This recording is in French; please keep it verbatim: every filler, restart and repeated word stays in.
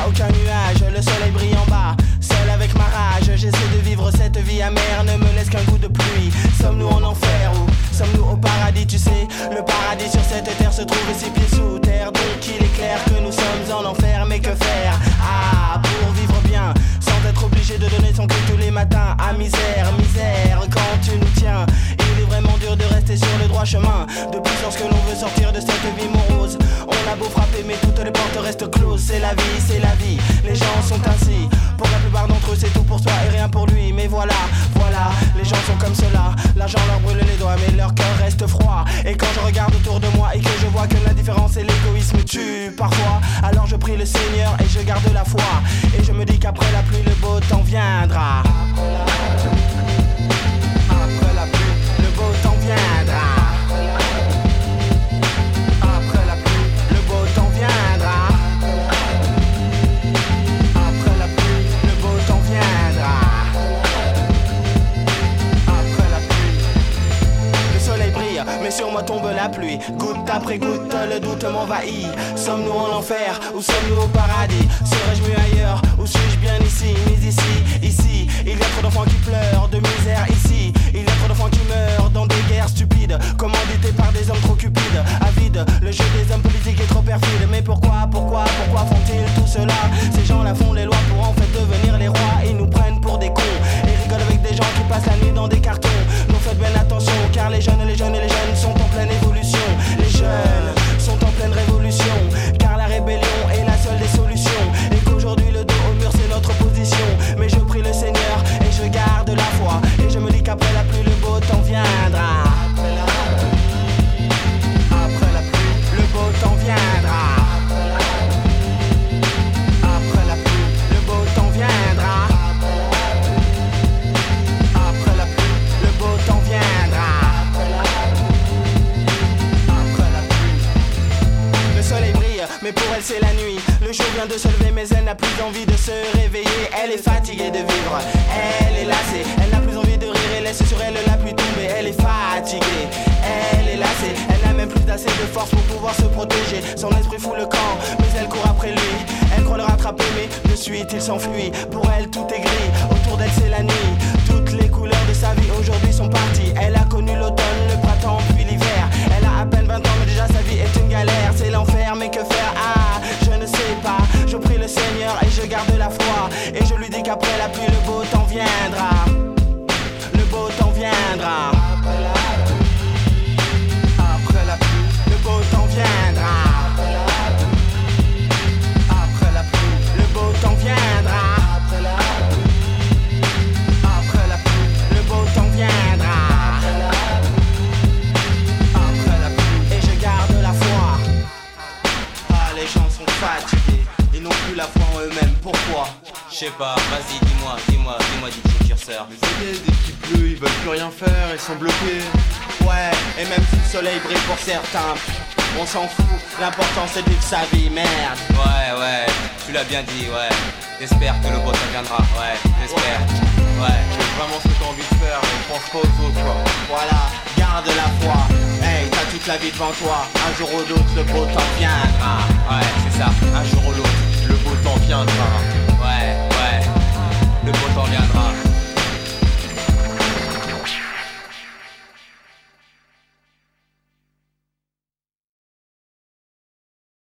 aucun nuage, le soleil brille en bas. Seul avec ma rage, j'essaie de vivre cette vie amère, ne me laisse qu'un goût de pluie. Sommes-nous en enfer ou sommes-nous au paradis? Tu sais, le paradis sur cette terre se trouve six pieds sous terre. Donc il est clair que nous sommes en enfer, mais que faire? Ah, pour vivre bien, sans être obligé de donner son cul tous les matins. Ah misère, misère, quand tu nous tiens, il est vraiment dur de rester sur le droit chemin. De plus lorsque l'on veut sortir de cette vie morose. On a beau frapper mais toutes les portes restent closes. C'est la vie, c'est la vie, les gens sont ainsi. Pour la plupart d'entre eux c'est tout pour soi et rien pour lui. Mais voilà, voilà, les gens sont comme cela. L'argent leur brûle les doigts mais leur cœur reste froid. Et quand je regarde autour de moi et que je vois que l'indifférence et l'égoïsme tuent parfois, alors je prie le Seigneur et je garde la foi. Et je me dis qu'après la pluie le beau temps viendra. Après la pluie le beau temps viendra. Après la pluie le beau temps viendra. Après la pluie le beau temps viendra. Après la pluie le soleil brille mais sur moi tombe la pluie. Goutte après goutte le doute m'envahit. Sommes-nous en enfer ou sommes-nous au paradis? Serais-je mieux ailleurs ou suis-je bien ici? Mais ici, ici, il y a trop d'enfants qui pleurent de misère ici. Il y a trop d'enfants qui meurent dans des guerres stupides, commandités par des hommes trop cupides, avides. Le jeu des hommes politiques est trop perfide. Mais pourquoi, pourquoi, pourquoi font-ils tout cela? Ces gens-là font les lois pour en fait devenir les rois. Ils nous prennent pour des cons et rigolent avec des gens qui passent la nuit dans des cartons. Donc faites bien attention car les jeunes, les jeunes et les jeunes sont en pleine évolution. Les jeunes sont en pleine révolution car la rébellion est la seule des solutions. Et qu'aujourd'hui le dos au mur c'est notre position. Mais je prie le Seigneur et je garde la foi. Et je me dis qu'après la pluie le beau temps viendra. Après la pluie, après la pluie le beau temps viendra. Après la pluie le beau temps viendra. Après la pluie le beau temps viendra. Après la pluie le soleil brille mais pour elle c'est la nuit. Le jour vient de se lever mais elle n'a plus envie de se réveiller. Elle est fatiguée de vivre, elle est lassée. Elle n'a plus envie de rire et laisse sur elle la pluie tomber. Elle est fatiguée, elle est lassée. Elle n'a même plus assez de force pour pouvoir se protéger. Son esprit fout le camp mais elle court après lui. Elle croit le rattraper mais de suite il s'enfuit. Pour elle tout est gris, autour d'elle c'est la nuit. Toutes les couleurs de sa vie aujourd'hui sont parties. Elle a connu l'automne, le printemps puis l'hiver. Elle a à peine vingt ans mais déjà sa vie est une galère. C'est l'enfer mais que faire? Ah, je ne sais pas. Je prie le Seigneur et je garde la foi. Et je lui dis qu'après la pluie le beau temps viendra. Le beau temps viendra. Après la pluie, après la pluie le beau temps viendra. Après la pluie le beau temps viendra. Après la pluie, après la pluie le beau temps viendra. Après la pluie et je garde la foi. Ah, les gens sont fatigués, ils n'ont plus la foi en eux-mêmes. Pourquoi? Je sais pas, vas-y dis-moi, dis-moi, dis-moi D J Curseur. Mais ça y est, dès qu'il pleut, ils veulent plus rien faire, ils sont bloqués. Ouais, et même si le soleil brille pour certains, on s'en fout, l'important c'est de vivre sa vie, merde. Ouais, ouais, tu l'as bien dit, ouais. J'espère que le beau temps viendra, ouais, j'espère. Ouais. Fais vraiment ce que t'as envie de faire, et pense pas aux autres, quoi. Voilà, garde la foi. Hey, t'as toute la vie devant toi, un jour ou l'autre le beau temps viendra. Ouais.